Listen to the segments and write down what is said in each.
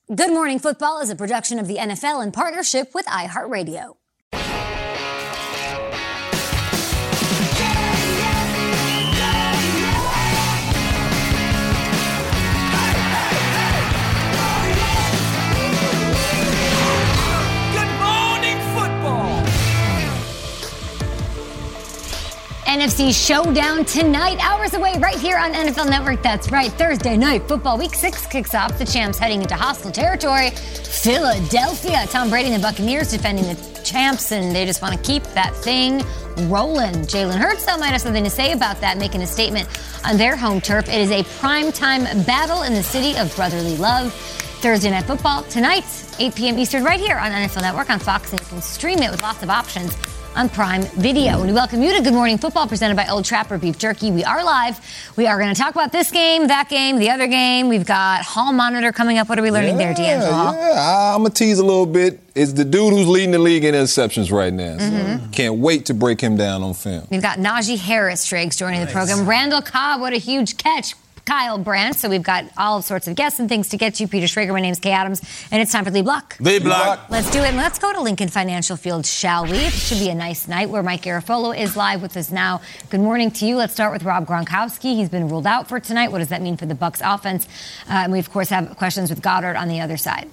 Good Morning Football is a production of the NFL in partnership with iHeartRadio. NFC Showdown tonight, hours away right here on NFL Network. That's right, Thursday night football. Week 6 kicks off. The champs heading into hostile territory. Philadelphia. Tom Brady and the Buccaneers defending the champs, and they just want to keep that thing rolling. Jalen Hurts, though, might have something to say about that, making a statement on their home turf. It is a primetime battle in the city of brotherly love. Thursday night football tonight, 8 p.m. Eastern, right here on NFL Network on Fox, and you can stream it with lots of options on Prime Video. And we welcome you to Good Morning Football, presented by Old Trapper Beef Jerky. We are live. We are going to talk about this game, that game, the other game. We've got Hall Monitor coming up. What are we learning there, D'Angelo? Yeah, I'm going to tease a little bit. It's the dude who's leading the league in interceptions right now. So can't wait to break him down on film. We've got Najee Harris, Driggs, joining the program. Randall Cobb, what a huge catch. Kyle Brandt. So we've got all sorts of guests and things to get to. Peter Schrager, my name's Kay Adams, and it's time for The Block. The Block. Let's do it, and let's go to Lincoln Financial Field, shall we? It should be a nice night where Mike Garafolo is live with us now. Good morning to you. Let's start with Rob Gronkowski. He's been ruled out for tonight. What does that mean for the Bucs offense? And we, of course, have questions with Goddard on the other side.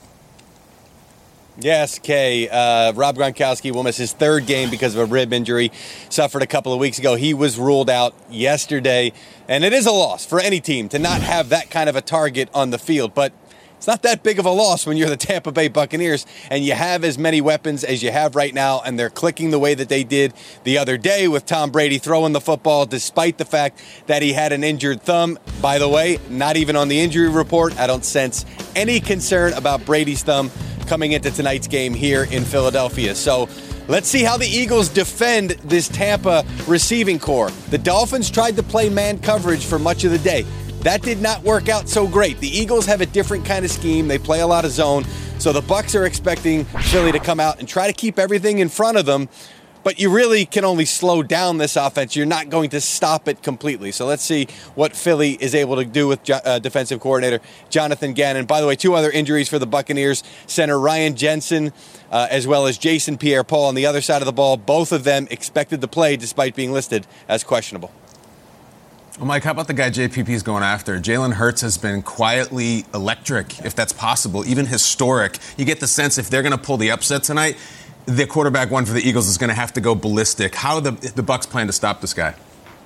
Yes, Kay. Rob Gronkowski will miss his third game because of a rib injury suffered a couple of weeks ago. He was ruled out yesterday, and it is a loss for any team to not have that kind of a target on the field. But it's not that big of a loss when you're the Tampa Bay Buccaneers and you have as many weapons as you have right now, and they're clicking the way that they did the other day with Tom Brady throwing the football despite the fact that he had an injured thumb. By the way, not even on the injury report. I don't sense any concern about Brady's thumb coming into tonight's game here in Philadelphia. So let's see how the Eagles defend this Tampa receiving core. The Dolphins tried to play man coverage for much of the day. That did not work out so great. The Eagles have a different kind of scheme. They play a lot of zone. So the Bucs are expecting Philly to come out and try to keep everything in front of them. But you really can only slow down this offense. You're not going to stop it completely. So let's see what Philly is able to do with defensive coordinator Jonathan Gannon. By the way, two other injuries for the Buccaneers. Center Ryan Jensen, as well as Jason Pierre-Paul on the other side of the ball. Both of them expected to play despite being listed as questionable. Well, Mike, how about the guy JPP's going after? Jalen Hurts has been quietly electric, if that's possible, even historic. You get the sense if they're going to pull the upset tonight, the quarterback one for the Eagles is going to have to go ballistic. How the Bucs plan to stop this guy?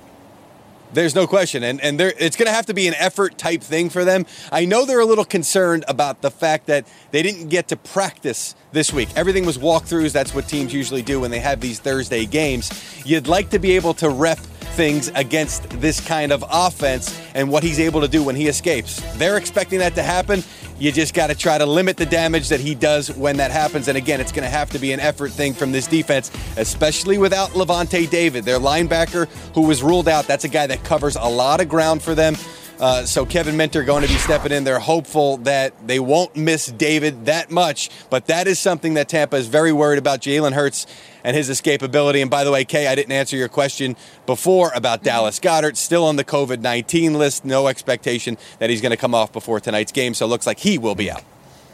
There's no question, and it's going to have to be an effort type thing for them. I know they're a little concerned about the fact that they didn't get to practice this week. Everything was walkthroughs. That's what teams usually do when they have these Thursday games. You'd like to be able to rep things against this kind of offense and what he's able to do when he escapes. They're expecting that to happen. You just got to try to limit the damage that he does when that happens. And again, it's going to have to be an effort thing from this defense, especially without Levante David, their linebacker who was ruled out. That's a guy that covers a lot of ground for them. So Kevin Minter going to be stepping in. They're hopeful that they won't miss David that much. But that is something that Tampa is very worried about, Jalen Hurts and his escapability. And by the way, Kay, I didn't answer your question before about Dallas Goedert. Still on the COVID-19 list. No expectation that he's going to come off before tonight's game. So it looks like he will be out.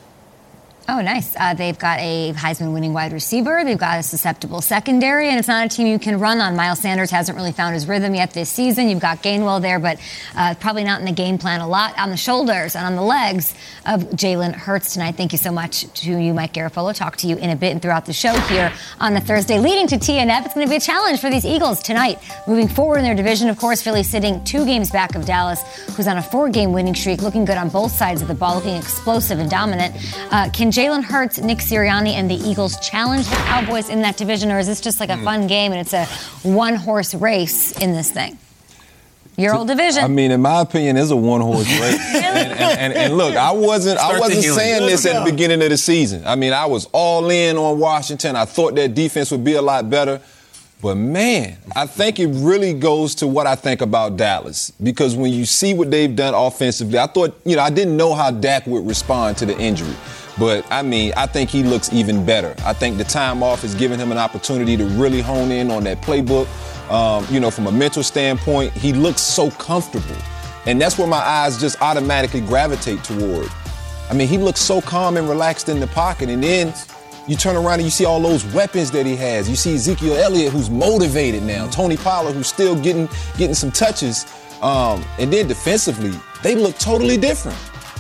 Oh, nice. They've got a Heisman-winning wide receiver. They've got a susceptible secondary, and it's not a team you can run on. Miles Sanders hasn't really found his rhythm yet this season. You've got Gainwell there, but probably not in the game plan a lot on the shoulders and on the legs of Jalen Hurts tonight. Thank you so much to you, Mike Garafolo. Talk to you in a bit and throughout the show here on the Thursday leading to TNF. It's going to be a challenge for these Eagles tonight. Moving forward in their division, of course, Philly sitting 2 games back of Dallas, who's on a 4-game winning streak, looking good on both sides of the ball, looking explosive and dominant. Can Jalen Hurts, Nick Sirianni, and the Eagles challenge the Cowboys in that division, or is this just like a fun game and it's a one-horse race in this thing? Your old division. I mean, in my opinion, it's a one-horse race. and look, I wasn't saying this at the beginning of the season. I mean, I was all in on Washington. I thought that defense would be a lot better. But, man, I think it really goes to what I think about Dallas. Because when you see what they've done offensively, I thought, I didn't know how Dak would respond to the injury. But, I mean, I think he looks even better. I think the time off has given him an opportunity to really hone in on that playbook. From a mental standpoint, he looks so comfortable. And that's where my eyes just automatically gravitate toward. I mean, he looks so calm and relaxed in the pocket. And then you turn around and you see all those weapons that he has. You see Ezekiel Elliott, who's motivated now. Tony Pollard, who's still getting some touches. And then defensively, they look totally different.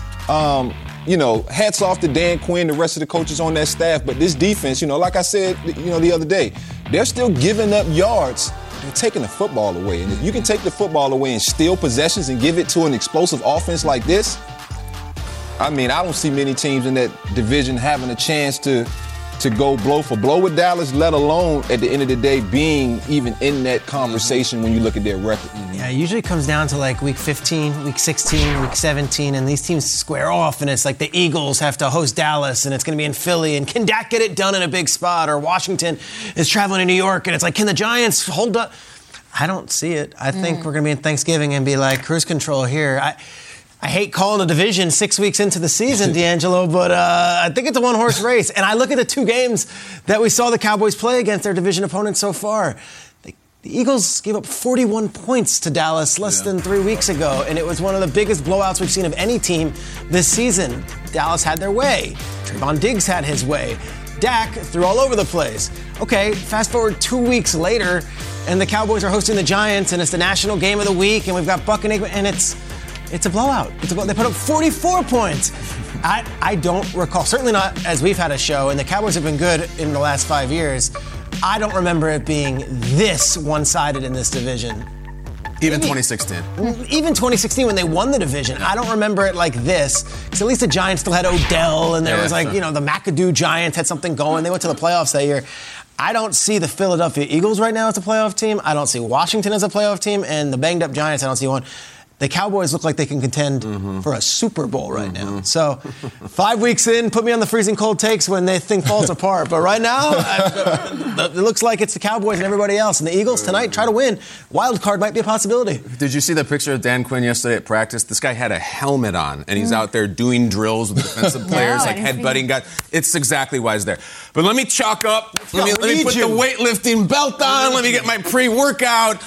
Hats off to Dan Quinn, the rest of the coaches on that staff. But this defense, like I said, the other day, they're still giving up yards. They're taking the football away. And if you can take the football away and steal possessions and give it to an explosive offense like this, I mean, I don't see many teams in that division having a chance to go blow for blow with Dallas, let alone at the end of the day being even in that conversation when you look at their record. Yeah, it usually comes down to like week 15, week 16, week 17, and these teams square off, and it's like the Eagles have to host Dallas, and it's going to be in Philly, and can Dak get it done in a big spot? Or Washington is traveling to New York, and it's like, can the Giants hold up? I don't see it. I think we're going to be in Thanksgiving and be like, cruise control here. I hate calling a division 6 weeks into the season, D'Angelo, but I think it's a one-horse race. And I look at the two games that we saw the Cowboys play against their division opponents so far. The Eagles gave up 41 points to Dallas less than 3 weeks ago, and it was one of the biggest blowouts we've seen of any team this season. Dallas had their way. Trayvon Diggs had his way. Dak threw all over the place. Okay, fast forward 2 weeks later, and the Cowboys are hosting the Giants, and it's the national game of the week, and we've got Buck and Aikman, and it's a blowout. They put up 44 points. I don't recall, certainly not as we've had a show, and the Cowboys have been good in the last 5 years. I don't remember it being this one-sided in this division. Even 2016. Even 2016 when they won the division. I don't remember it like this, because at least the Giants still had Odell, and there was the McAdoo Giants had something going. They went to the playoffs that year. I don't see the Philadelphia Eagles right now as a playoff team. I don't see Washington as a playoff team, and the banged-up Giants, I don't see one. The Cowboys look like they can contend for a Super Bowl right now. So 5 weeks in, put me on the freezing cold takes when the thing falls apart. But right now, it looks like it's the Cowboys and everybody else. And the Eagles tonight try to win. Wild card might be a possibility. Did you see the picture of Dan Quinn yesterday at practice? This guy had a helmet on, and he's out there doing drills with defensive players, headbutting guys. It's exactly why he's there. But let me chalk up. Let me put the weightlifting belt on. Let me get my pre-workout.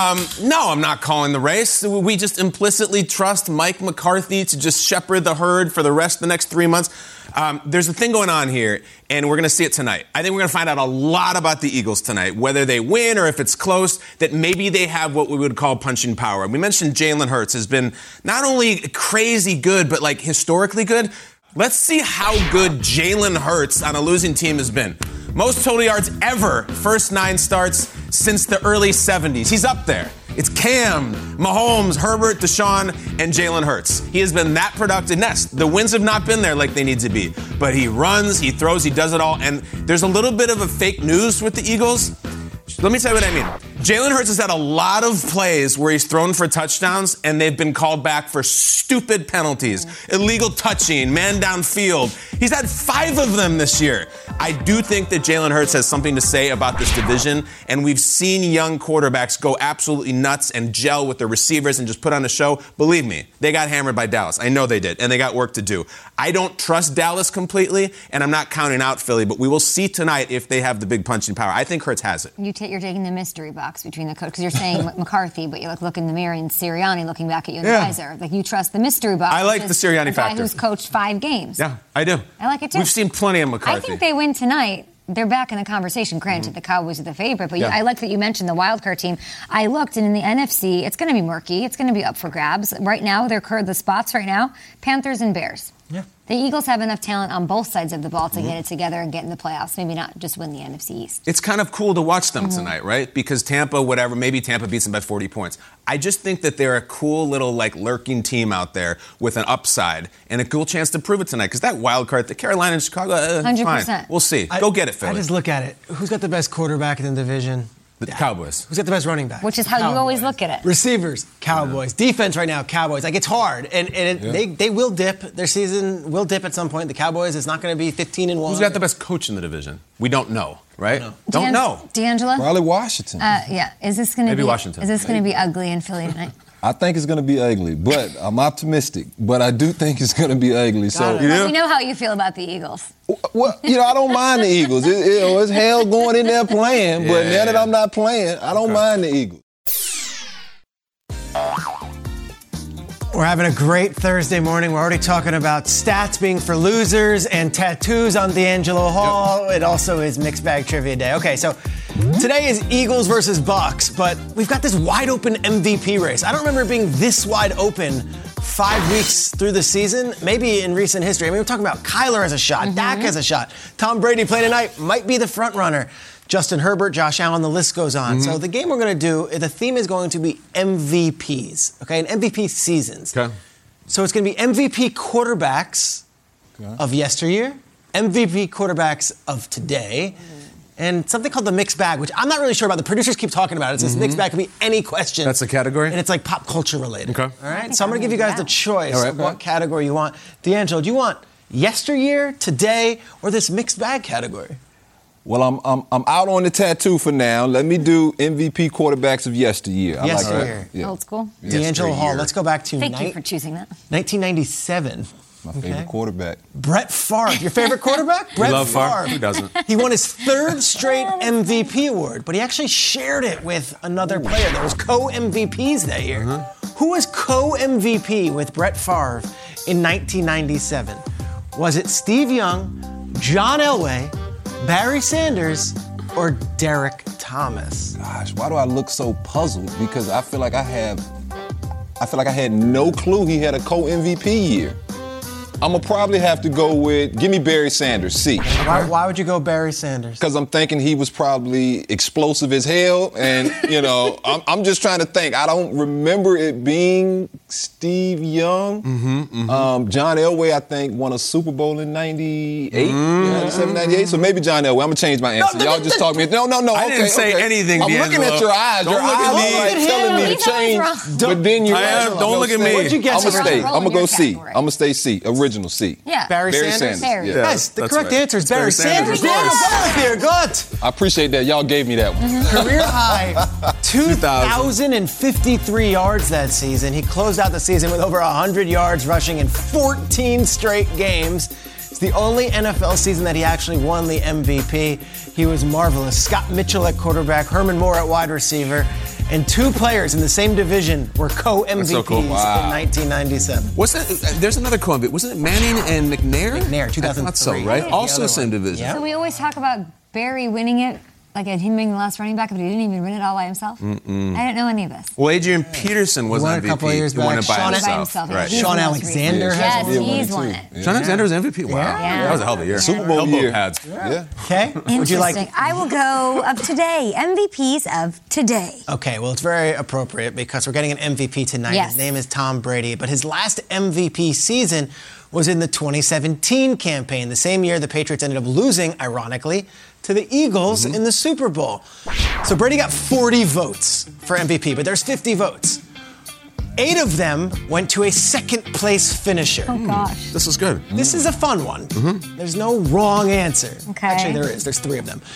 No, I'm not calling the race. We just implicitly trust Mike McCarthy to just shepherd the herd for the rest of the next 3 months. There's a thing going on here, and we're going to see it tonight. I think we're going to find out a lot about the Eagles tonight, whether they win or if it's close, that maybe they have what we would call punching power. We mentioned Jalen Hurts has been not only crazy good, but like historically good. Let's see how good Jalen Hurts on a losing team has been. Most total yards ever, first 9 starts since the early 70s. He's up there. It's Cam, Mahomes, Herbert, Deshaun, and Jalen Hurts. He has been that productive. The wins have not been there like they need to be. But he runs, he throws, he does it all. And there's a little bit of a fake news with the Eagles. Let me tell you what I mean. Jalen Hurts has had a lot of plays where he's thrown for touchdowns and they've been called back for stupid penalties. Illegal touching, man downfield. He's had 5 of them this year. I do think that Jalen Hurts has something to say about this division, and we've seen young quarterbacks go absolutely nuts and gel with their receivers and just put on a show. Believe me, they got hammered by Dallas. I know they did, and they got work to do. I don't trust Dallas completely, and I'm not counting out Philly, but we will see tonight if they have the big punching power. I think Hurts has it. You're taking the mystery box between the coach, because you're saying McCarthy, but you look in the mirror and Sirianni looking back at you in the visor. Like, you trust the mystery box. I like the Sirianni factor. Guy who's coached 5 games. Yeah, I do. I like it too. We've seen plenty of McCarthy. I think they win tonight. They're back in the conversation. Granted, the Cowboys are the favorite, but I like that you mentioned the wildcard team. I looked, and in the NFC, it's going to be murky. It's going to be up for grabs. Right now, the spots right now, Panthers and Bears. Yeah. The Eagles have enough talent on both sides of the ball to get it together and get in the playoffs. Maybe not just win the NFC East. It's kind of cool to watch them tonight, right? Because Tampa, maybe Tampa beats them by 40 points. I just think that they're a cool little, lurking team out there with an upside and a cool chance to prove it tonight. Because that wild card, the Carolina and Chicago, 100%. Fine. We'll see. Go get it, Philly. I just look at it. Who's got the best quarterback in the division? The Cowboys. Who's got the best running back? Which is how you always look at it. Receivers, Cowboys. Defense right now, Cowboys. It's hard. And they will dip. Their season will dip at some point. The Cowboys is not going to be 15-1. Who's got the best coach in the division? We don't know, right? Don't know. D'Angelo? Probably Washington. Is this going to be Washington? Is this going to be ugly in Philly tonight? I think it's going to be ugly, but I'm optimistic. But I do think it's going to be ugly. So we know how you feel about the Eagles. Well, I don't mind the Eagles. It's hell going in there playing, but now that I'm not playing, I don't mind the Eagles. We're having a great Thursday morning. We're already talking about stats being for losers and tattoos on D'Angelo Hall. Yep. It also is Mixed Bag Trivia Day. Okay, so today is Eagles versus Bucks, but we've got this wide open MVP race. I don't remember it being this wide open 5 weeks through the season, maybe in recent history. I mean, we're talking about Kyler has a shot, Dak has a shot. Tom Brady playing tonight might be the front runner. Justin Herbert, Josh Allen, the list goes on. So the game we're going to do, the theme is going to be MVPs, okay, and MVP seasons. Okay. So it's going to be MVP quarterbacks of yesteryear, MVP quarterbacks of today, and something called the mixed bag, which I'm not really sure about. The producers keep talking about it. It's this mixed bag could be any question. That's a category? And it's like pop culture related. Okay. All right, so I'm going to give you guys the choice of what category you want. D'Angelo, do you want yesteryear, today, or this mixed bag category? Well, I'm out on the tattoo for now. Let me do MVP quarterbacks of yesteryear. Yesteryear. Yeah. Old school. D'Angelo Hall. Let's go back to Thank you for choosing that. 1997. My favorite quarterback. Brett Favre. Your favorite quarterback? Brett Favre. Who doesn't? He won his third straight MVP award, but he actually shared it with another player that was co-MVPs that year. Who was co-MVP with Brett Favre in 1997? Was it Steve Young, John Elway, Barry Sanders, or Derek Thomas? Gosh, why do I look so puzzled? Because I feel like I had no clue he had a co-MVP year. I'm going to probably have to go with, give me Barry Sanders, C. Why would you go Barry Sanders? Because I'm thinking he was probably explosive as hell, and, I'm just trying to think. I don't remember it being Steve Young. John Elway, I think, won a Super Bowl in 98, 97, 98, so maybe John Elway. I'm going to change my answer. Y'all just talk me. No. I didn't say anything, I'm looking at your eyes. Your eyes are telling me to change, but then you're don't look at me. What'd you guess? I'm going to go C. I'm going to stay C. Original C. Yeah. Barry Sanders? Barry. Yeah. Yes, the correct answer is Barry Sanders. Good. I appreciate that. Y'all gave me that one. Career high 2,053 yards that season. He closed out the season with over 100 yards rushing in 14 straight games. It's the only NFL season that he actually won the MVP. He was marvelous. Scott Mitchell at quarterback, Herman Moore at wide receiver, and two players in the same division were co-MVPs so cool. in 1997. What's that? There's another co-MVP. Wasn't it Manning and McNair? McNair, 2003. I thought so, right? Also the same division. Yeah. So we always talk about Barry winning it, like him being the last running back, but he didn't even win it all by himself. I didn't know any of this. Well, Adrian Peterson was won MVP. a couple of years back. He won it by Sean himself. Right. Sean Alexander has Yes, won it. he's won it. Sean Alexander was MVP. Wow. Yeah. That was a hell of a year. Super Bowl year. Pads. Yeah. Okay. Would you like? I will go of today. MVPs of today. Okay, well, it's very appropriate because we're getting an MVP tonight. Yes. His name is Tom Brady, but his last MVP season was in the 2017 campaign, the same year the Patriots ended up losing, ironically, to the Eagles in the Super Bowl. So Brady got 40 votes for MVP, but there's 50 votes. 8 of them went to a second-place finisher. Oh, gosh. This is good. This is a fun one. There's no wrong answer. Okay. Actually, there is. There's 3 of them.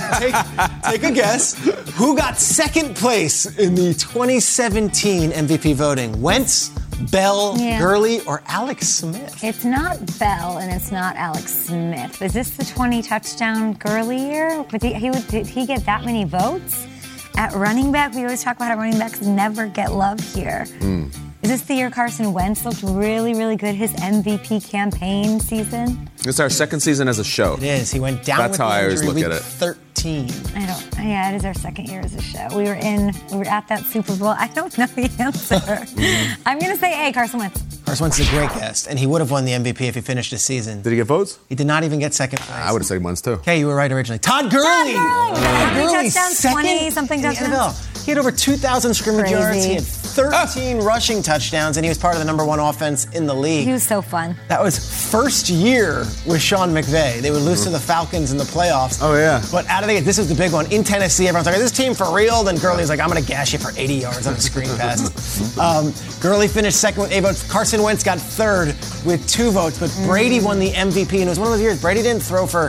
Take a guess. Who got second place in the 2017 MVP voting? Wentz, Bell, Gurley, or Alex Smith? It's not Bell and it's not Alex Smith. Is this the 20-touchdown Gurley year? Did he get that many votes? At running back, we always talk about how running backs never get love here. Is this the year Carson Wentz looked really, really good, his MVP campaign season? It's our second season as a show. It is. He went down That's with how I always injury look week at it. 13. Yeah, it is our second year as a show. We were at that Super Bowl. I don't know the answer. I'm going to say A, Carson Wentz. Carson Wentz is a great guest, and he would have won the MVP if he finished the season. Did he get votes? He did not even get second place. I would have said Wentz too. Okay, you were right originally. Todd Gurley! How many touchdowns? second 20-something in the touchdowns? NFL. He had over 2,000 scrimmage Crazy. yards. He had 13 rushing touchdowns, and he was part of the number 1 offense in the league. He was so fun. That was first year with Sean McVay. They would lose to the Falcons in the playoffs. Oh, yeah. But out of the gate, this was the big one. In Tennessee, everyone's like, is this team for real? Then Gurley's like, I'm going to gash you for 80 yards on a screen pass. Gurley finished second with 8 votes. Carson Wentz got third with 2 votes. But Brady won the MVP, and it was one of those years Brady didn't throw for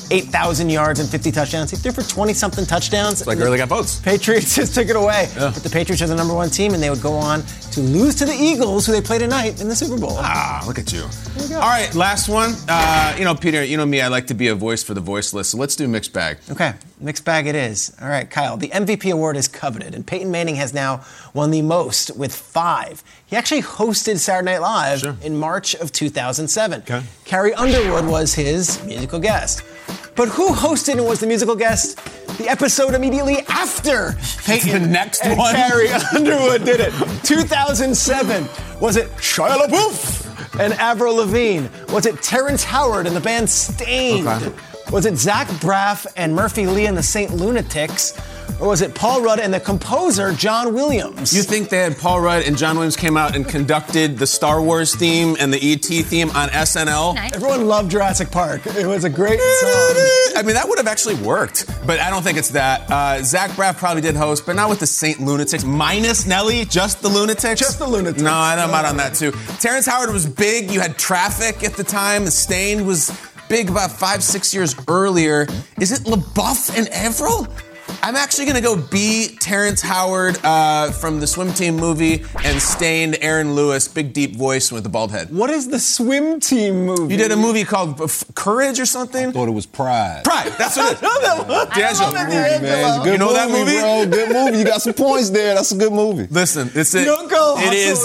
8,000 yards and 50 touchdowns. He threw for 20-something touchdowns. It's like early got votes. Patriots just took it away. Yeah. But the Patriots are the number one team, and they would go on to lose to the Eagles, who they play tonight in the Super Bowl. Look at you. All right, last one. Peter, you know me, I like to be a voice for the voiceless, so let's do mixed bag. Okay, mixed bag it is. All right, Kyle, the MVP award is coveted, and Peyton Manning has now won the most with 5. He actually hosted Saturday Night Live in March of 2007. Okay. Carrie Underwood was his musical guest. But who hosted and was the musical guest the episode immediately after Peyton The next and one? Carrie Underwood did it? 2007. Was it Shia LaBeouf and Avril Lavigne? Was it Terrence Howard and the band Stained? Okay. Was it Zach Braff and Murphy Lee and the St. Lunatics? Or was it Paul Rudd and the composer John Williams? You think that Paul Rudd and John Williams came out and conducted the Star Wars theme and the E.T. theme on SNL? Nice. Everyone loved Jurassic Park. It was a great song. I mean, that would have actually worked, but I don't think it's that. Zach Braff probably did host, but not with the St. Lunatics. Minus Nelly, just the Lunatics? Just the Lunatics. No, I'm out on that too. Terrence Howard was big. You had Traffic at the time. Stained was big about 5-6 years earlier. Is it LaBeouf and Avril? I'm actually going to go B, Terrence Howard from the Swim Team movie, and Stained, Aaron Lewis, big deep voice with the bald head. What is the Swim Team movie? You did a movie called Courage or something? I thought it was Pride. Pride, that's what it is. D'Angelo. Man, it's a good You know that movie? Bro. Good movie. You got some points there. That's a good movie. Listen, You don't go it is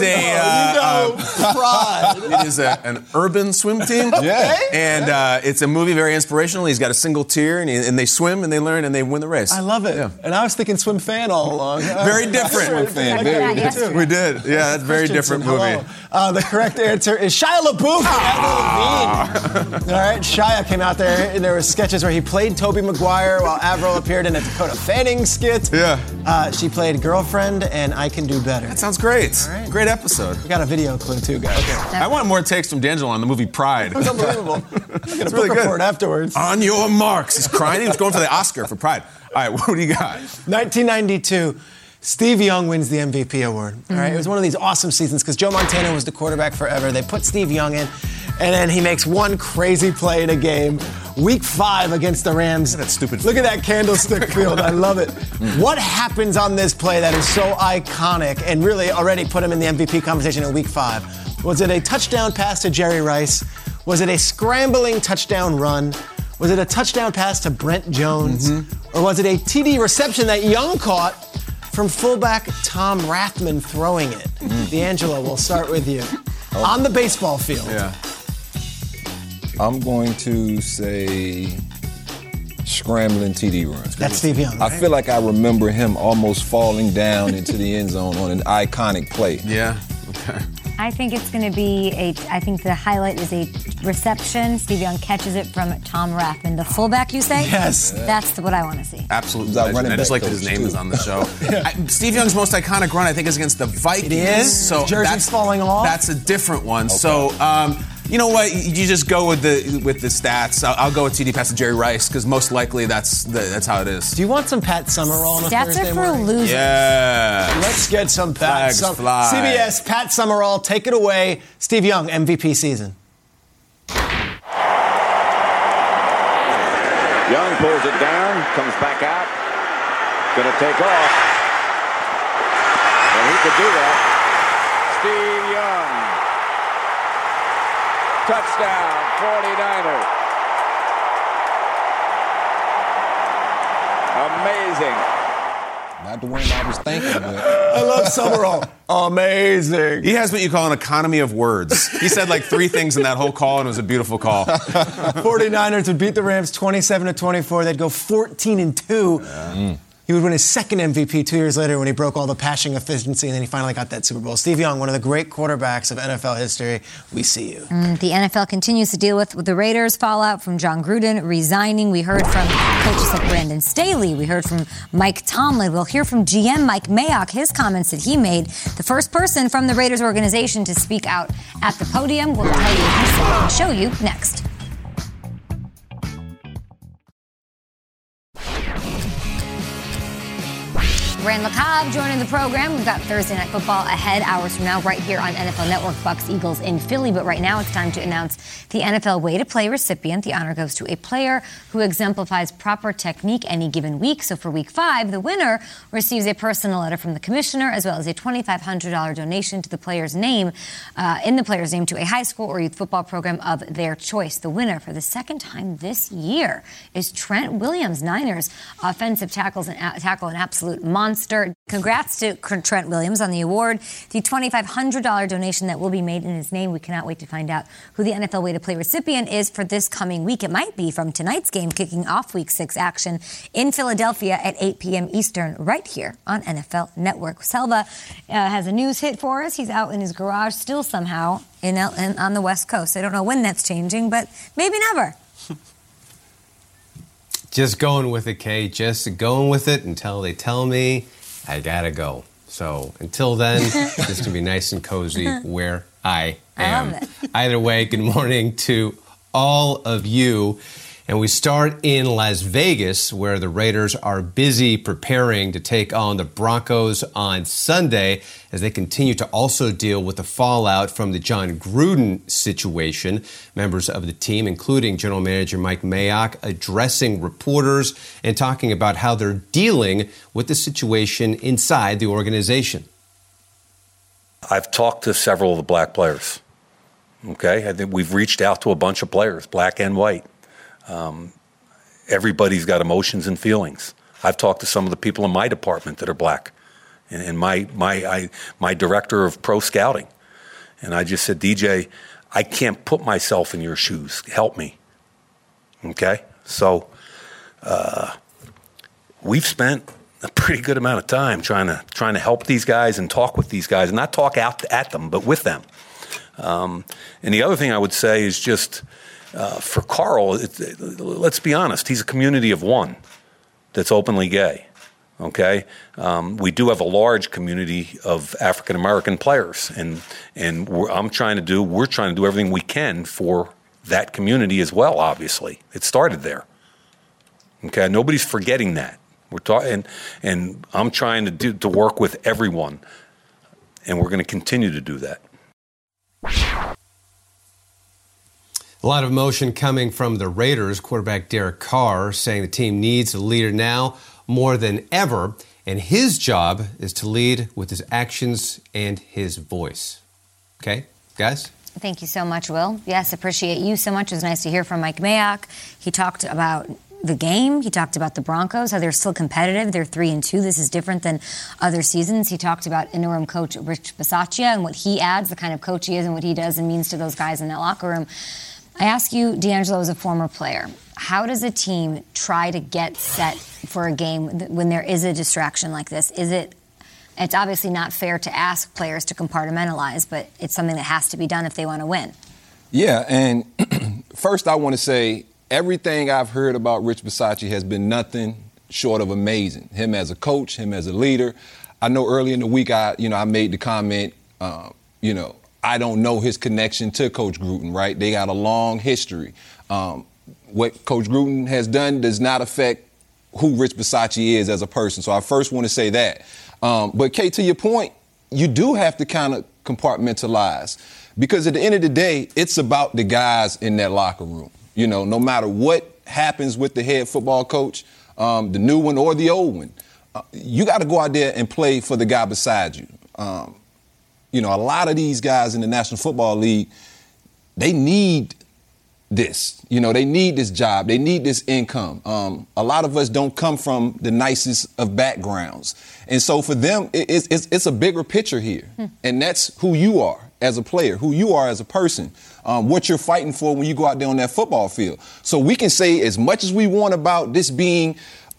Pride. it is an urban swim team. Yeah. And it's a movie very inspirational. He's got a single tear, and they swim, and they learn, and they win the race. I love it. Yeah. And I was thinking Swim Fan all along. Very different. Swim Fan, I very did different. too. We did. Yeah, that's a very different movie. Hello. The correct answer is Shia LaBeouf and Avril Lavigne. All right, Shia came out there, and there were sketches where he played Tobey Maguire while Avril appeared in a Dakota Fanning skit. Yeah. She played Girlfriend and I Can Do Better. That sounds great. All right. Great episode. We got a video clue too, guys. Okay. I want more takes from D'Angelo on the movie Pride. It's unbelievable. I'm gonna really book good. for it afterwards. On your marks. He's crying. He was going for the Oscar for Pride. All right, what do you got? 1992, Steve Young wins the MVP award. All right, it was one of these awesome seasons because Joe Montana was the quarterback forever. They put Steve Young in, and then he makes one crazy play in a game. Week 5 against the Rams. That stupid Look at that candlestick field. I love it. What happens on this play that is so iconic and really already put him in the MVP conversation in Week 5? Was it a touchdown pass to Jerry Rice? Was it a scrambling touchdown run? Was it a touchdown pass to Brent Jones? Or was it a TD reception that Young caught from fullback Tom Rathman throwing it? D'Angelo, we'll start with you. On the baseball field. Yeah. I'm going to say scrambling TD run. That's Steve Young, right? I feel like I remember him almost falling down into the end zone on an iconic play. Yeah. Okay. I think it's going to be I think the highlight is a reception. Steve Young catches it from Tom Rathman, the fullback, you say? Yes. That's what I want to see. Absolute He's our legend. running I just back like that his coach, name too. is on the show. Steve Young's most iconic run, I think, is against the Vikings. It is? So His jersey's falling off? That's a different one. So, you know what? You just go with the stats. I'll go with TD pass to Jerry Rice because most likely that's how it is. Do you want some Pat Summerall on a Stats Thursday are for morning? losers. Yeah. Let's get some Pat Flags fly. CBS, Pat Summerall, take it away. Steve Young, MVP season. Young pulls it down, comes back out, gonna take off. And he could do that. Steve Young. Touchdown, 49ers. Amazing. Not the one I was thinking, but I love Summerall. Amazing. He has what you call an economy of words. He said like 3 things in that whole call, and it was a beautiful call. 49ers would beat the Rams 27-24. They'd go 14-2. He would win his second MVP 2 years later when he broke all the passing efficiency, and then he finally got that Super Bowl. Steve Young, one of the great quarterbacks of NFL history. We see you. The NFL continues to deal with the Raiders' fallout from John Gruden resigning. We heard from coaches like Brandon Staley. We heard from Mike Tomlin. We'll hear from GM Mike Mayock, his comments that he made. The first person from the Raiders organization to speak out at the podium. We'll tell you who said it and show you next. Randall Cobb joining the program. We've got Thursday Night Football ahead hours from now right here on NFL Network, Bucs Eagles in Philly. But right now it's time to announce the NFL Way to Play recipient. The honor goes to a player who exemplifies proper technique any given week. So for week 5, the winner receives a personal letter from the commissioner as well as a $2,500 donation to the player's name, in the player's name, to a high school or youth football program of their choice. The winner for the second time this year is Trent Williams, Niners offensive tackle, an absolute monster. Congrats to Trent Williams on the award. The $2,500 donation that will be made in his name. We cannot wait to find out who the NFL Way to Play recipient is for this coming week. It might be from tonight's game, kicking off Week 6 action in Philadelphia at 8 p.m. Eastern, right here on NFL Network. Selva has a news hit for us. He's out in his garage still somehow on the West Coast. I don't know when that's changing, but maybe never. Just going with it, Kay. Just going with it until they tell me I gotta go. So until then, just to be nice and cozy where I am. Either way, good morning to all of you. And we start in Las Vegas, where the Raiders are busy preparing to take on the Broncos on Sunday as they continue to also deal with the fallout from the John Gruden situation. Members of the team, including General Manager Mike Mayock, addressing reporters and talking about how they're dealing with the situation inside the organization. I've talked to several of the black players. Okay, I think we've reached out to a bunch of players, black and white. Everybody's got emotions and feelings. I've talked to some of the people in my department that are black, and my director of pro scouting, and I just said, DJ, I can't put myself in your shoes. Help me. Okay, so we've spent a pretty good amount of time trying to help these guys and talk with these guys, and not talk out at them, but with them. And the other thing I would say is just. For Carl, let's be honest, he's a community of one that's openly gay, okay? We do have a large community of African-American players, and we're trying to do everything we can for that community as well, obviously. It started there, okay? Nobody's forgetting that. We're talking, and I'm trying to work with everyone, and we're going to continue to do that. A lot of emotion coming from the Raiders. Quarterback Derek Carr saying the team needs a leader now more than ever, and his job is to lead with his actions and his voice. Okay, guys? Thank you so much, Will. Yes, appreciate you so much. It was nice to hear from Mike Mayock. He talked about the game. He talked about the Broncos, how they're still competitive. They're 3-2. This is different than other seasons. He talked about interim coach Rich Bisaccia and what he adds, the kind of coach he is and what he does and means to those guys in that locker room. I ask you, D'Angelo, as a former player, how does a team try to get set for a game when there is a distraction like this? It's obviously not fair to ask players to compartmentalize, but it's something that has to be done if they want to win. Yeah, and first I want to say everything I've heard about Rich Bisaccia has been nothing short of amazing. Him as a coach, him as a leader. I know early in the week I made the comment, I don't know his connection to Coach Gruden, right? They got a long history. What Coach Gruden has done does not affect who Rich Bisaccia is as a person. So I first want to say that. But, Kay, to your point, you do have to kind of compartmentalize because at the end of the day, it's about the guys in that locker room. No matter what happens with the head football coach, the new one or the old one, you got to go out there and play for the guy beside you. A lot of these guys in the National Football League, they need this. They need this job. They need this income. A lot of us don't come from the nicest of backgrounds. And so for them, it's a bigger picture here. And that's who you are as a player, who you are as a person, what you're fighting for when you go out there on that football field. So we can say as much as we want about this being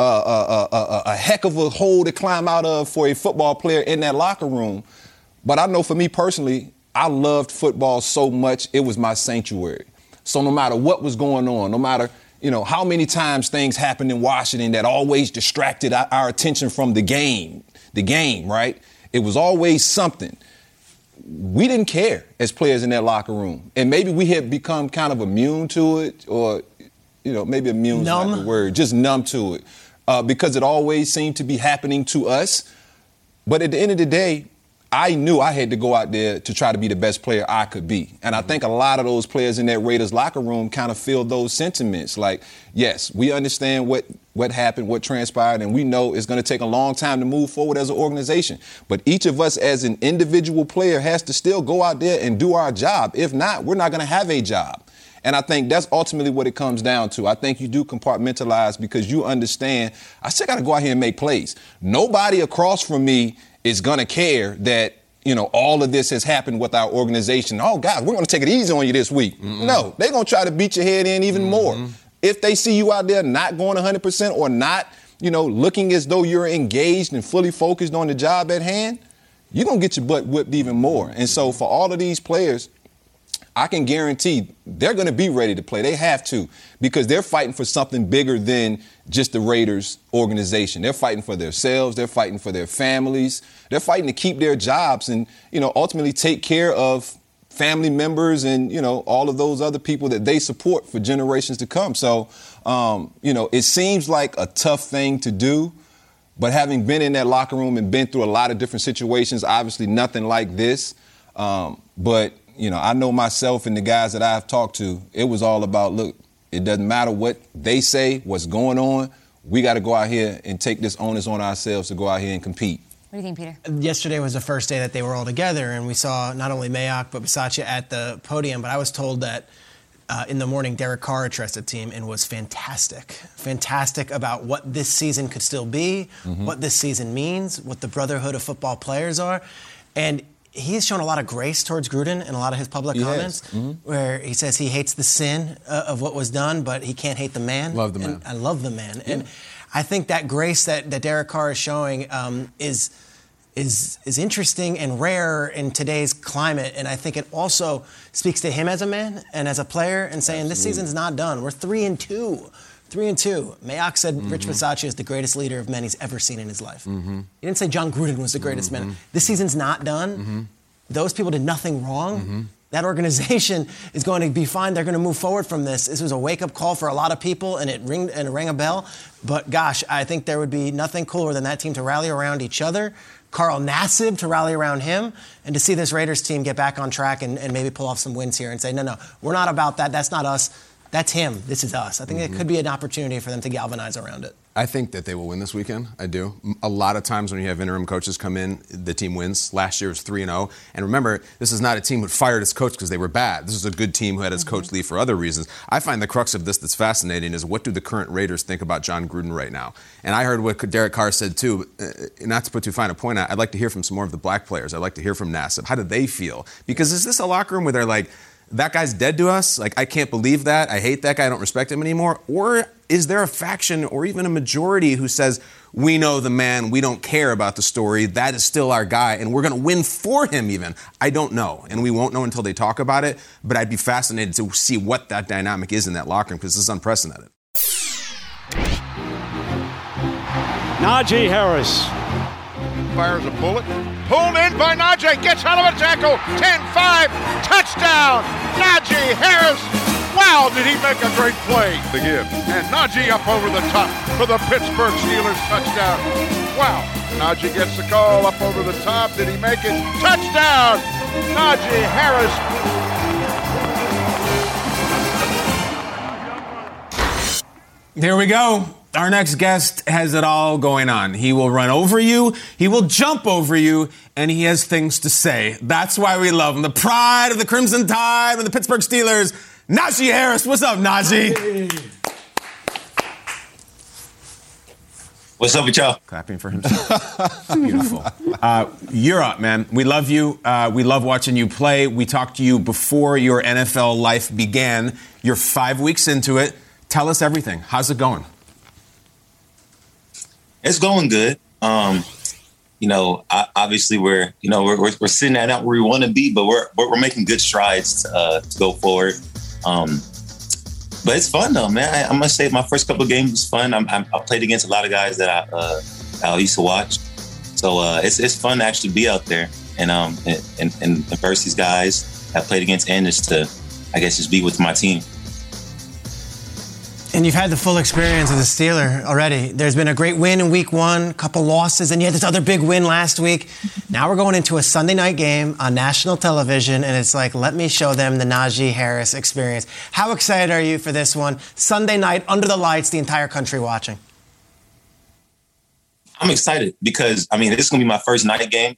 a heck of a hole to climb out of for a football player in that locker room. But I know for me personally, I loved football so much, it was my sanctuary. So no matter what was going on, no matter, how many times things happened in Washington that always distracted our attention from the game, right? It was always something. We didn't care as players in that locker room. And maybe we had become kind of immune to it or, maybe immune is not the word, just numb to it. because it always seemed to be happening to us. But at the end of the day, I knew I had to go out there to try to be the best player I could be. And I think a lot of those players in that Raiders locker room kind of feel those sentiments. Like, yes, we understand what happened, what transpired, and we know it's going to take a long time to move forward as an organization. But each of us as an individual player has to still go out there and do our job. If not, we're not going to have a job. And I think that's ultimately what it comes down to. I think you do compartmentalize because you understand, I still got to go out here and make plays. Nobody across from me is going to care that, all of this has happened with our organization. Oh, God, we're going to take it easy on you this week. Mm-mm. No, they're going to try to beat your head in even more. If they see you out there not going 100% or not, looking as though you're engaged and fully focused on the job at hand, you're going to get your butt whipped even more. And so for all of these players, I can guarantee they're going to be ready to play. They have to, because they're fighting for something bigger than just the Raiders organization. They're fighting for themselves. They're fighting for their families. They're fighting to keep their jobs and, ultimately take care of family members and, all of those other people that they support for generations to come. So, it seems like a tough thing to do, but having been in that locker room and been through a lot of different situations, obviously nothing like this, but I know myself and the guys that I've talked to, it was all about, look, it doesn't matter what they say, what's going on. We got to go out here and take this onus on ourselves to go out here and compete. What do you think, Peter? Yesterday was the first day that they were all together, and we saw not only Mayock but Bisaccia at the podium. But I was told that in the morning, Derek Carr addressed the team and was fantastic about what this season could still be, what this season means, what the brotherhood of football players are. And he's shown a lot of grace towards Gruden in a lot of his public comments, where he says he hates the sin of what was done, but he can't hate the man. Love the man. And I love the man. Yeah. And I think that grace that Derek Carr is showing is interesting and rare in today's climate. And I think it also speaks to him as a man and as a player and saying, this season's not done. We're 3-2. 3-2. Mayock said Rich Bisaccia is the greatest leader of men he's ever seen in his life. He didn't say John Gruden was the greatest man. This season's not done. Those people did nothing wrong. That organization is going to be fine. They're going to move forward from this. This was a wake-up call for a lot of people, and it rang a bell. But, gosh, I think there would be nothing cooler than that team to rally around each other, Carl Nassib to rally around him, and to see this Raiders team get back on track and maybe pull off some wins here and say, no, we're not about that. That's not us. That's him. This is us. I think it could be an opportunity for them to galvanize around it. I think that they will win this weekend. I do. A lot of times when you have interim coaches come in, the team wins. Last year was 3-0. And remember, this is not a team who fired its coach because they were bad. This is a good team who had its coach leave for other reasons. I find the crux of this that's fascinating is what do the current Raiders think about John Gruden right now? And I heard what Derek Carr said too. Not to put too fine a point on it, I'd like to hear from some more of the black players. I'd like to hear from Nassib. How do they feel? Because is this a locker room where they're like, that guy's dead to us? Like, I can't believe that. I hate that guy. I don't respect him anymore. Or is there a faction or even a majority who says, we know the man, we don't care about the story, that is still our guy, and we're going to win for him even? I don't know, and we won't know until they talk about it, but I'd be fascinated to see what that dynamic is in that locker room because this is unprecedented. Najee Harris fires a bullet. Pulled in by Najee. Gets out of a tackle. 10-5. Touchdown. Najee Harris. Wow, did he make a great play to give. And Najee up over the top for the Pittsburgh Steelers touchdown. Wow. Najee gets the call up over the top. Did he make it? Touchdown. Najee Harris. There we go. Our next guest has it all going on. He will run over you, he will jump over you, and he has things to say. That's why we love him. The pride of the Crimson Tide and the Pittsburgh Steelers, Najee Harris. What's up, Najee? Hey. What's up with y'all? Clapping for himself. Beautiful. You're up, man. We love you. We love watching you play. We talked to you before your NFL life began. You're 5 weeks into it. Tell us everything. How's it going? It's going good. Obviously we're sitting at not where we want to be, but we're making good strides to go forward. But it's fun though, man. I must say my first couple of games was fun. I played against a lot of guys that I used to watch, so it's fun to actually be out there and verse these guys I played against and just to, I guess, just be with my team. And you've had the full experience as a Steeler already. There's been a great win in week 1, a couple losses, and you had this other big win last week. Now we're going into a Sunday night game on national television, and it's like, let me show them the Najee Harris experience. How excited are you for this one? Sunday night, under the lights, the entire country watching. I'm excited because, this is going to be my first night game.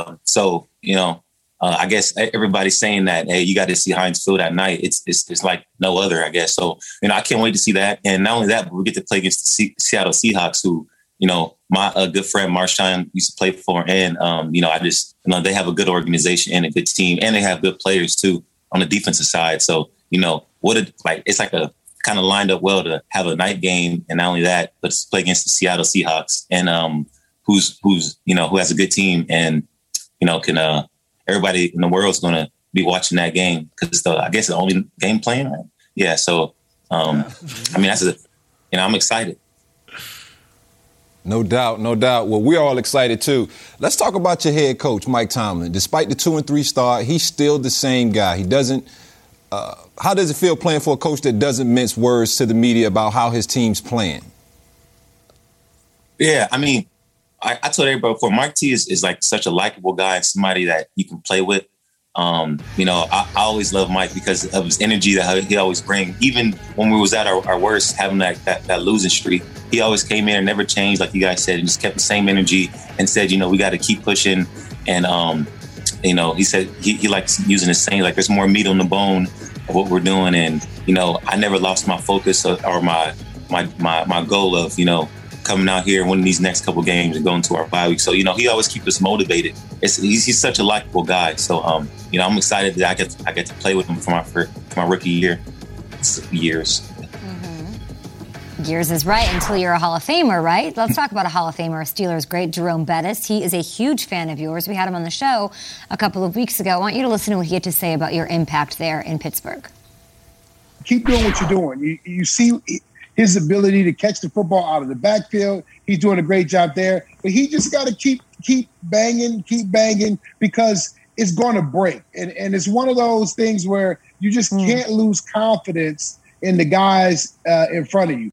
I guess everybody's saying that, hey, you got to see Heinz Field at night. It's like no other, I guess. So, I can't wait to see that. And not only that, but we get to play against the Seattle Seahawks, who, my good friend Marshawn used to play for. And, they have a good organization and a good team, and they have good players too on the defensive side. So, it's like a kind of lined up well to have a night game. And not only that, but to play against the Seattle Seahawks and who has a good team and, can everybody in the world is going to be watching that game because it's the only game playing. Right? Yeah. So, I'm excited. No doubt. Well, we're all excited too. Let's talk about your head coach, Mike Tomlin. Despite the 2-3 start, he's still the same guy. He doesn't. How does it feel playing for a coach that doesn't mince words to the media about how his team's playing? Yeah, I told everybody before, Mark T is like such a likable guy and somebody that you can play with. I always love Mike because of his energy that he always brings. Even when we was at our worst, having that losing streak, he always came in and never changed, like you guys said, and just kept the same energy and said, we got to keep pushing. And, he said he likes using the saying, like, there's more meat on the bone of what we're doing. And, I never lost my focus or my goal of, coming out here and winning these next couple games and going to our bye week. So, he always keeps us motivated. He's such a likable guy. So, I'm excited that I get to play with him for my rookie year. Years. Mm-hmm. Years is right until you're a Hall of Famer, right? Let's talk about a Hall of Famer, a Steelers great, Jerome Bettis. He is a huge fan of yours. We had him on the show a couple of weeks ago. I want you to listen to what he had to say about your impact there in Pittsburgh. Keep doing what you're doing. You see his ability to catch the football out of the backfield. He's doing a great job there. But he just got to keep banging because it's going to break. And it's one of those things where you just can't lose confidence in the guys in front of you.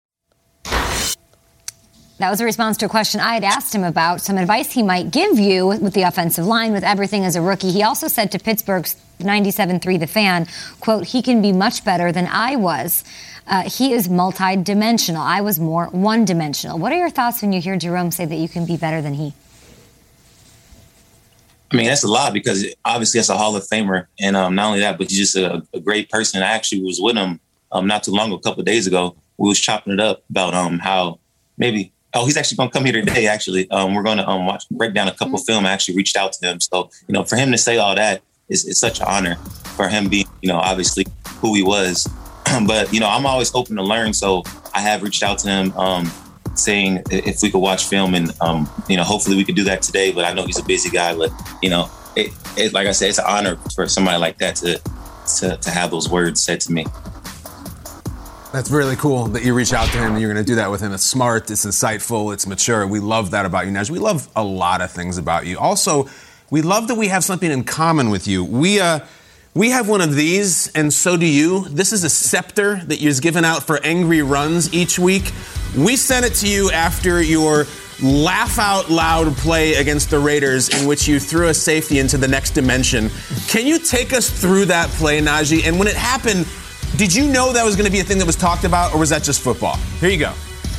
That was a response to a question I had asked him about some advice he might give you with the offensive line, with everything as a rookie. He also said to Pittsburgh's 97.3 The Fan, quote, he can be much better than I was. He is multi-dimensional. I was more one-dimensional. What are your thoughts when you hear Jerome say that you can be better than he? That's a lot because obviously that's a Hall of Famer. And not only that, but he's just a great person. I actually was with him not too long ago, a couple of days ago. We was chopping it up about how maybe – he's actually going to come here today, actually. We're going to break down a couple of film. I actually reached out to him. So, for him to say all that is such an honor for him being, obviously who he was. But, I'm always open to learn. So I have reached out to him saying if we could watch film and, hopefully we could do that today. But I know he's a busy guy. But, like I said, it's an honor for somebody like that to have those words said to me. That's really cool that you reach out to him and you're going to do that with him. It's smart, it's insightful, it's mature. We love that about you, Naj. We love a lot of things about you. Also, we love that we have something in common with you. We have one of these, and so do you. This is a scepter that is given out for angry runs each week. We sent it to you after your laugh out loud play against the Raiders in which you threw a safety into the next dimension. Can you take us through that play, Najee? And when it happened, did you know that was going to be a thing that was talked about, or was that just football? Here you go.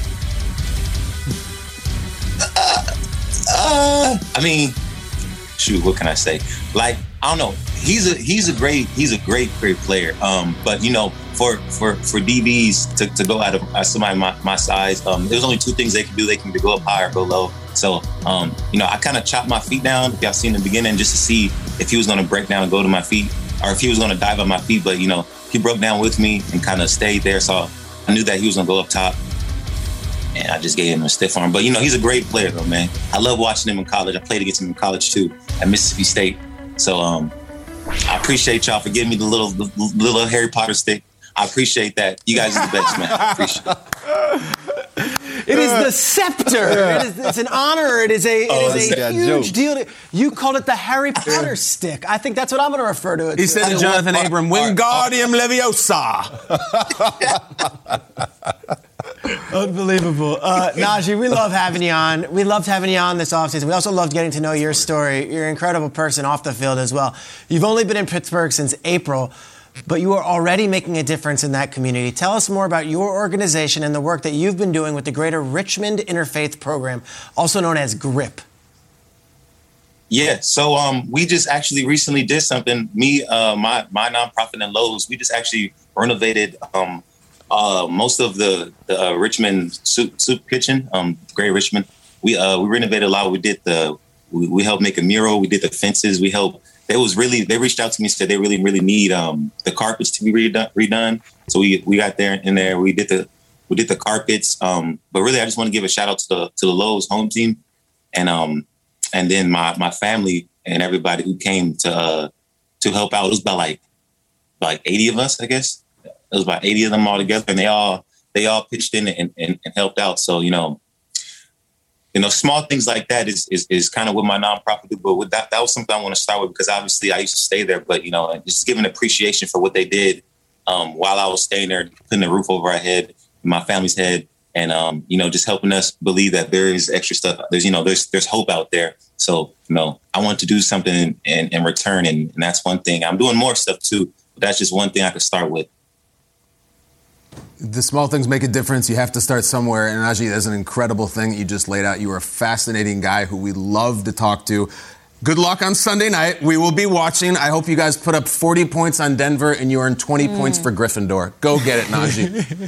What can I say? Like, I don't know. He's a great player. But for DBs to go out of somebody my size, there's only two things they can do. They can either go up high or go low. So, I kind of chopped my feet down. Y'all seen in the beginning just to see if he was going to break down and go to my feet, or if he was going to dive on my feet. But he broke down with me and kind of stayed there. So I knew that he was going to go up top. And I just gave him a stiff arm. But, he's a great player, though, man. I love watching him in college. I played against him in college, too, at Mississippi State. So I appreciate y'all for giving me the little Harry Potter stick. I appreciate that. You guys are the best, man. I appreciate it. It is the scepter. It's an honor. It is a huge deal. You called it the Harry Potter stick. I think that's what I'm going to refer to it. He said to Jonathan Abram, Wingardium Leviosa. Unbelievable. Najee, we love having you on. We loved having you on this offseason. We also loved getting to know your story. You're an incredible person off the field as well. You've only been in Pittsburgh since April, but you are already making a difference in that community. Tell us more about your organization and the work that you've been doing with the Greater Richmond Interfaith Program, also known as GRIP. Yeah, so we just actually recently did something. Me, my nonprofit and Lowe's, we just actually renovated most of the Richmond soup kitchen, Great Richmond. We renovated a lot. We helped make a mural. We did the fences. They reached out to me and said they really need the carpets to be redone. So we got in there. We did the carpets. But really, I just want to give a shout out to the Lowe's home team and then my family and everybody who came to help out. It was about like 80 of us, I guess. It was about 80 of them all together, and they all pitched in and helped out. So small things like that is kind of what my nonprofit do. But with that was something I want to start with because obviously I used to stay there. But just giving appreciation for what they did while I was staying there, putting a roof over our head, my family's head. And, just helping us believe that there is extra stuff. There's hope out there. So, I want to do something in return. And that's one thing. I'm doing more stuff, too. But that's just one thing I could start with. The small things make a difference. You have to start somewhere. And Najee, that's an incredible thing that you just laid out. You are a fascinating guy who we love to talk to. Good luck on Sunday night. We will be watching. I hope you guys put up 40 points on Denver and you earn 20 points for Gryffindor. Go get it, Najee.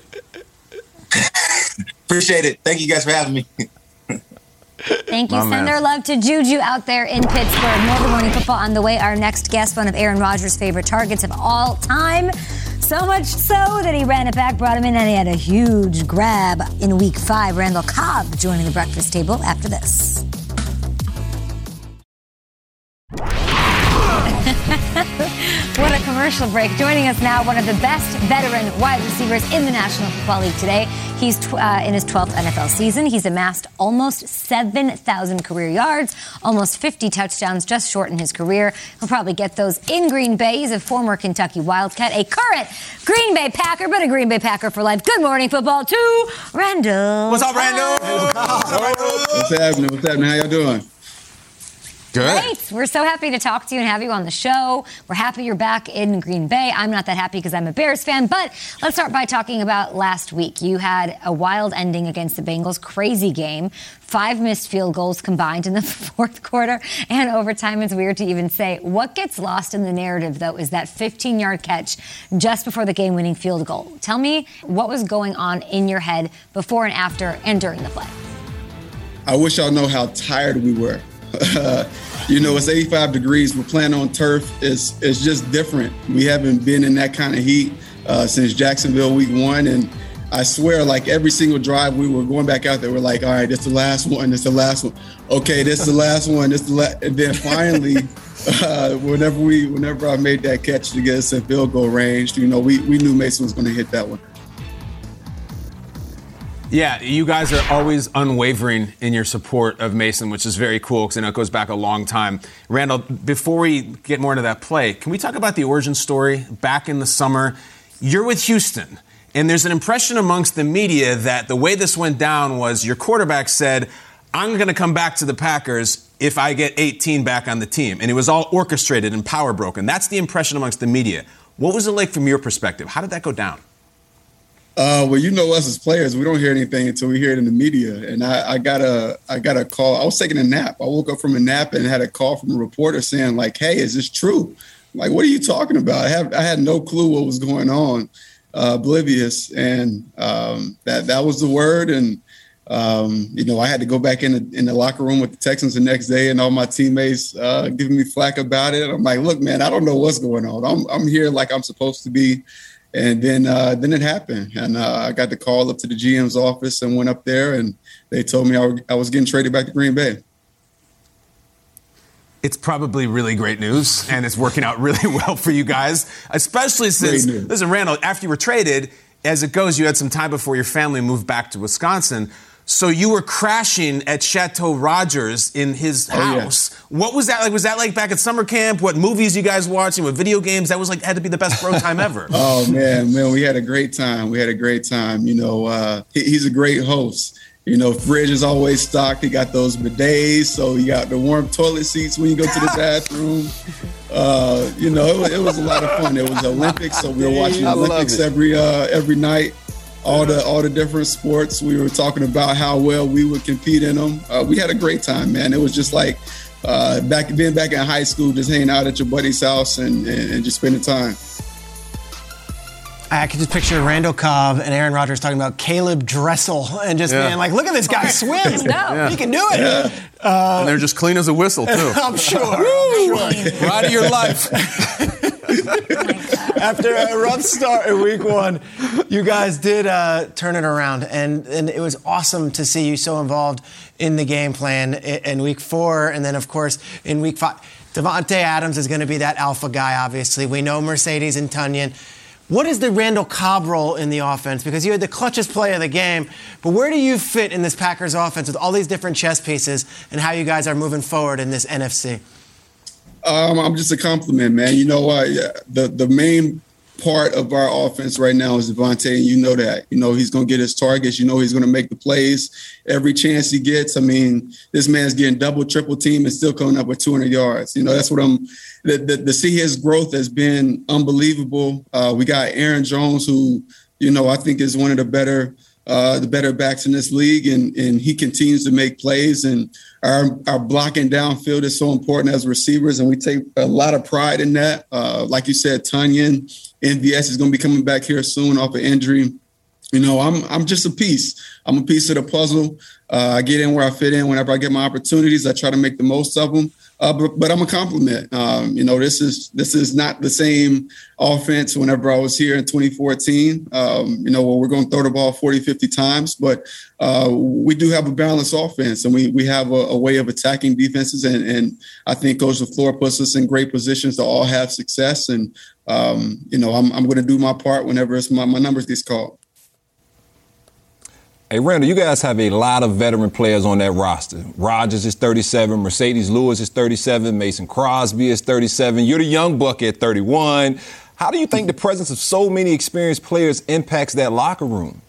Appreciate it. Thank you guys for having me. Thank you. Send our love to Juju out there in Pittsburgh. More Good Morning Football on the way. Our next guest, one of Aaron Rodgers' favorite targets of all time. So much so that he ran it back, brought him in, and he had a huge grab in Week 5. Randall Cobb joining the breakfast table after this. What a commercial break. Joining us now, one of the best veteran wide receivers in the National Football League today. He's in his 12th NFL season. He's amassed almost 7,000 career yards, almost 50 touchdowns, just short in his career. He'll probably get those in Green Bay. He's a former Kentucky Wildcat, a current Green Bay Packer, but a Green Bay Packer for life. Good morning, football to Randall. What's up, Randall? What's happening? How y'all doing? Good. Great. We're so happy to talk to you and have you on the show. We're happy you're back in Green Bay. I'm not that happy because I'm a Bears fan, but let's start by talking about last week. You had a wild ending against the Bengals, crazy game. 5 missed field goals combined in the fourth quarter and overtime. It's weird to even say. What gets lost in the narrative, though, is that 15-yard catch just before the game-winning field goal. Tell me what was going on in your head before and after and during the play. I wish y'all know how tired we were. It's 85 degrees. We're playing on turf. It's just different. We haven't been in that kind of heat since Jacksonville week 1. And I swear, like every single drive, we were going back out there. We're like, all right, this is the last one. This is the last one. Okay, this is the last one. This is the last. And then finally, whenever I made that catch to get us in field goal range, we knew Mason was going to hit that one. Yeah, you guys are always unwavering in your support of Mason, which is very cool because I know it goes back a long time. Randall, before we get more into that play, can we talk about the origin story? Back in the summer, you're with Houston, and there's an impression amongst the media that the way this went down was your quarterback said, I'm going to come back to the Packers if I get 18 back on the team. And it was all orchestrated and power broken. That's the impression amongst the media. What was it like from your perspective? How did that go down? Well, us as players, we don't hear anything until we hear it in the media. And I got a call. I was taking a nap. I woke up from a nap and had a call from a reporter saying, like, hey, is this true? I'm like, what are you talking about? I had no clue what was going on, oblivious. And that was the word. And, I had to go back in the locker room with the Texans the next day and all my teammates giving me flack about it. I'm like, look, man, I don't know what's going on. I'm here like I'm supposed to be. And then it happened, and I got the call up to the GM's office and went up there, and they told me I was getting traded back to Green Bay. It's probably really great news, and it's working out really well for you guys, especially since, listen, Randall, after you were traded, as it goes, you had some time before your family moved back to Wisconsin. So you were crashing at Chateau Rogers in his house. Yeah. What was that like? Was that like back at summer camp? What movies you guys watching? What video games? That was like had to be the best bro time ever. Oh man, we had a great time. You know, he's a great host. You know, fridge is always stocked. He got those bidets, so you got the warm toilet seats when you go to the bathroom. You know, it was a lot of fun. It was Olympics, so we were watching Olympics every night. All the different sports. We were talking about how well we would compete in them. We had a great time, man. It was just like being back in high school, just hanging out at your buddy's house and just spending time. I could just picture Randall Cobb and Aaron Rodgers talking about Caleb Dressel and just being like, look at this guy swim. He can do it. Yeah. And they're just clean as a whistle, too. I'm sure. Ride of your life. After a rough start in week 1, you guys did turn it around, and it was awesome to see you so involved in the game plan in week 4, and then, of course, in week 5. Davante Adams is going to be that alpha guy, obviously. We know Mercedes and Tonyan. What is the Randall Cobb role in the offense? Because you had the clutchest play of the game, but where do you fit in this Packers offense with all these different chess pieces and how you guys are moving forward in this NFC? I'm just a compliment, man. You know what? The main part of our offense right now is Davante, and you know that. You know he's going to get his targets. You know he's going to make the plays every chance he gets. I mean, this man's getting double, triple team and still coming up with 200 yards. You know, that's what to see his growth has been unbelievable. We got Aaron Jones, who, you know, I think is one of the better backs in this league, and he continues to make plays. And our blocking downfield is so important as receivers, and we take a lot of pride in that. Like you said, Tonyan, MVS is going to be coming back here soon off an injury. You know, I'm just a piece. I'm a piece of the puzzle. I get in where I fit in. Whenever I get my opportunities, I try to make the most of them. But I'm a compliment. You know, this is not the same offense whenever I was here in 2014, you know, where we're going to throw the ball 40, 50 times. But we do have a balanced offense, and we have a way of attacking defenses. And I think Coach LaFleur puts us in great positions to all have success. And, you know, I'm going to do my part whenever it's my numbers gets called. Hey, Randall, you guys have a lot of veteran players on that roster. Rodgers is 37, Mercedes Lewis is 37, Mason Crosby is 37. You're the young buck at 31. How do you think the presence of so many experienced players impacts that locker room?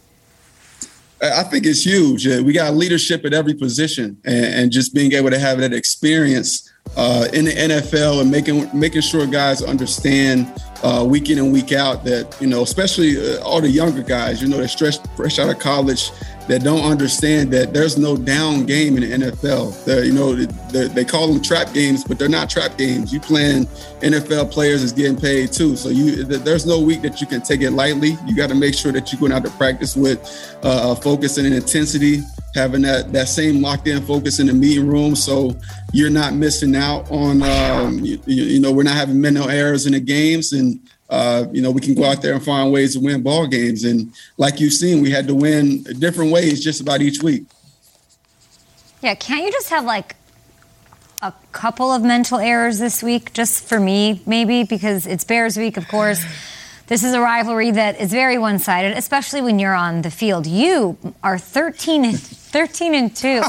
I think it's huge. We got leadership at every position, and just being able to have that experience in the NFL and making sure guys understand week in and week out that, you know, especially all the younger guys, you know, they're fresh out of college, that don't understand that there's no down game in the NFL. You know, they call them trap games, but they're not trap games. You playing NFL players is getting paid too. So there's no week that you can take it lightly. You got to make sure that you're going out to practice with focus and intensity, having that same locked in focus in the meeting room. So you're not missing out on, you know, we're not having mental errors in the games, and you know, we can go out there and find ways to win ball games. And like you've seen, we had to win different ways just about each week. Yeah, can't you just have like a couple of mental errors this week, just for me, maybe? Because it's Bears week, of course. This is a rivalry that is very one-sided, especially when you're on the field. You are 13 and 2.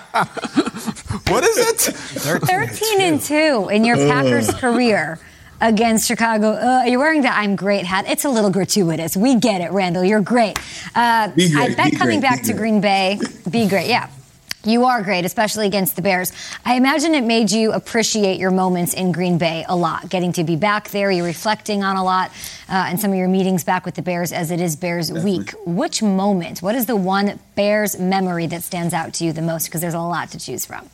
What is it? 13 and 2 in your Packers career against Chicago. You're wearing the I'm great hat. It's a little gratuitous. We get it, Randall. You're great. I bet coming back to Green Bay, be great. Yeah. You are great, especially against the Bears. I imagine it made you appreciate your moments in Green Bay a lot, getting to be back there. You're reflecting on a lot and some of your meetings back with the Bears as it is Bears week. Which moment, what is the one Bears memory that stands out to you the most? Because there's a lot to choose from.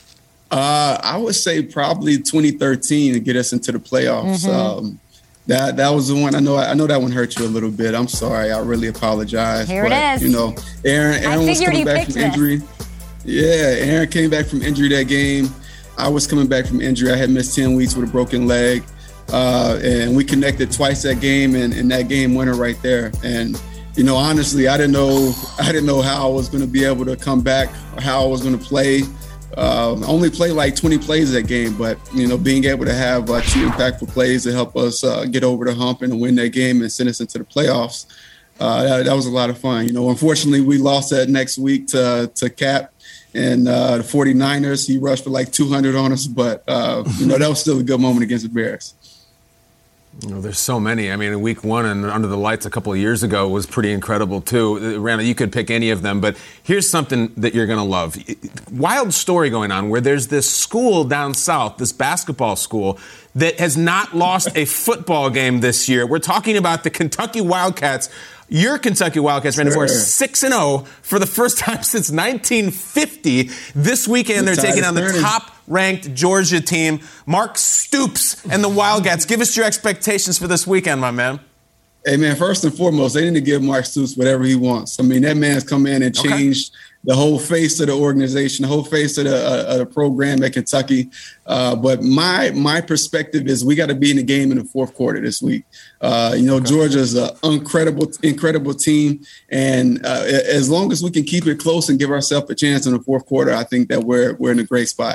I would say probably 2013 to get us into the playoffs. Mm-hmm. That was the one. I know that one hurt you a little bit. I'm sorry. I really apologize. Here it is. You know, Aaron was coming back from injury. Yeah, Aaron came back from injury that game. I was coming back from injury. I had missed 10 weeks with a broken leg. And we connected twice that game, and that game winner right there. And, you know, honestly, I didn't know how I was going to be able to come back or how I was going to play. Only played like 20 plays that game, but, you know, being able to have 2 impactful plays to help us get over the hump and win that game and send us into the playoffs. That was a lot of fun. Unfortunately, we lost that next week to Cap and the 49ers. He rushed for like 200 on us, but, that was still a good moment against the Bears. There's so many. I mean, week 1 and Under the Lights a couple of years ago was pretty incredible, too. Randall, you could pick any of them, but here's something that you're going to love. Wild story going on where there's this school down south, this basketball school, that has not lost a football game this year. We're talking about the Kentucky Wildcats. Your Kentucky Wildcats ran for 6-0 for the first time since 1950. This weekend, they're taking on the top-ranked Georgia team. Mark Stoops and the Wildcats. Give us your expectations for this weekend, my man. Hey, man, first and foremost, they need to give Mark Stoops whatever he wants. I mean, that man's come in and changed the whole face of the organization, the whole face of the program at Kentucky. But my perspective is we got to be in the game in the fourth quarter this week. Georgia's an incredible team. And as long as we can keep it close and give ourselves a chance in the fourth quarter, I think that we're in a great spot.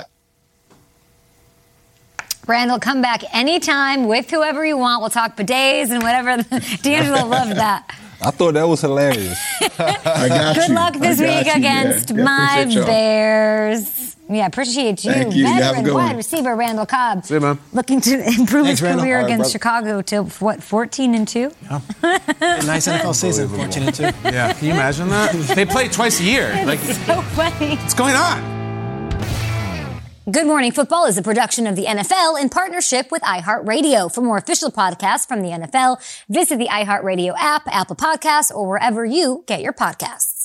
Randall, come back anytime with whoever you want. We'll talk bidets and whatever. D'Angelo loved that. I thought that was hilarious. I got Good you. luck this week against my Bears. Yeah, appreciate you. Thank you. Veteran wide receiver Randall Cobb. See you, man. Looking to improve his Randall. career All right, against Chicago to, 14-2? Yeah. Nice NFL season, 14-2. Yeah, can you imagine that? They play twice a year. It's so funny. What's going on? Good Morning Football is a production of the NFL in partnership with iHeartRadio. For more official podcasts from the NFL, visit the iHeartRadio app, Apple Podcasts, or wherever you get your podcasts.